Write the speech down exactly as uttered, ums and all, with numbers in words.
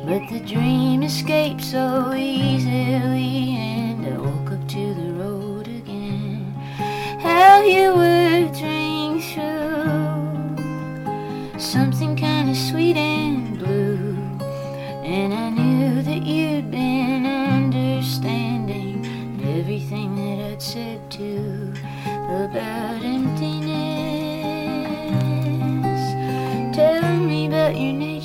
but the dream escaped so easily, and I woke up to the road again. How your words ring through, something kind of sweet and blue, and I knew that you'd been understanding everything that I'd said too about emptiness. Tell me about your name.